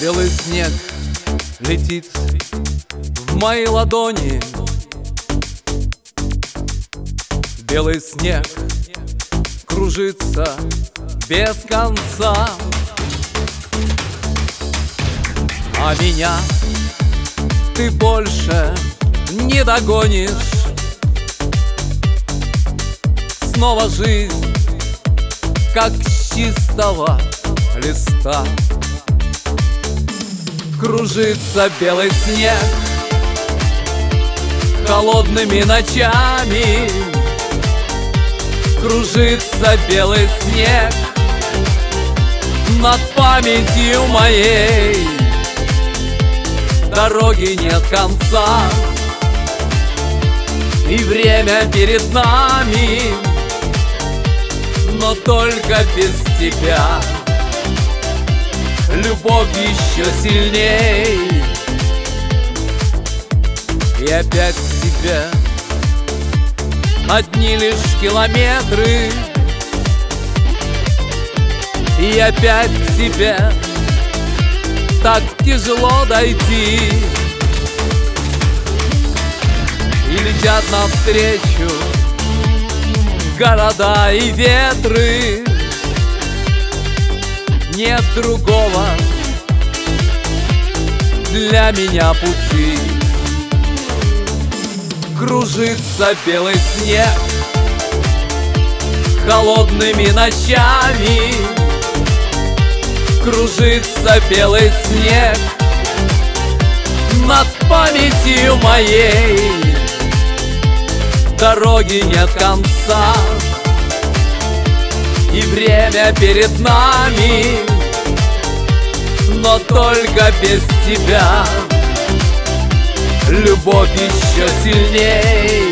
Белый снег летит в мои ладони. Белый снег кружится без конца, а меня ты больше не догонишь. Снова жизнь, как с чистого листа. Кружится белый снег холодными ночами. Кружится белый снег над памятью моей. Дороги нет конца, и время перед нами, но только без тебя любовь еще сильней. И опять к тебе одни лишь километры, и опять к тебе так тяжело дойти. И летят навстречу города и ветры. Нет другого для меня пути. Кружится белый снег холодными ночами. Кружится белый снег над памятью моей. Дороги нет конца, и время перед нами, но только без тебя любовь еще сильней.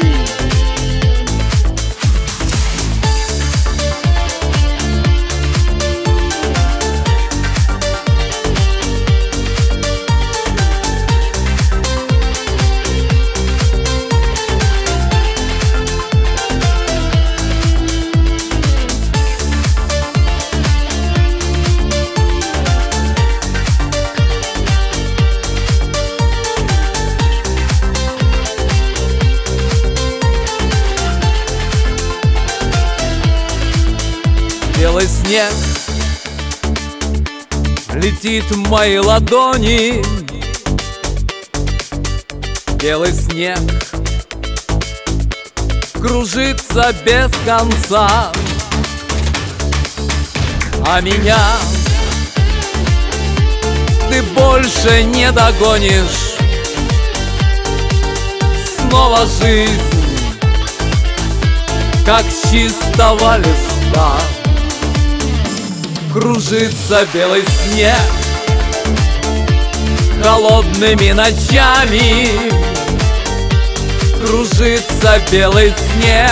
Белый снег летит в мои ладони. Белый снег кружится без конца, а меня ты больше не догонишь. Снова жизнь, как с чистого листа. Кружится белый снег холодными ночами. Кружится белый снег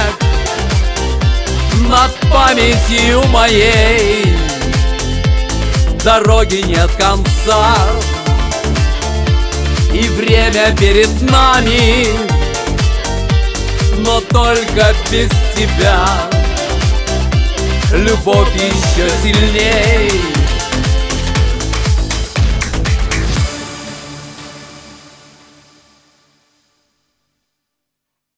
над памятью моей. Дороги нет конца, и время перед нами, но только без тебя любовь еще сильней.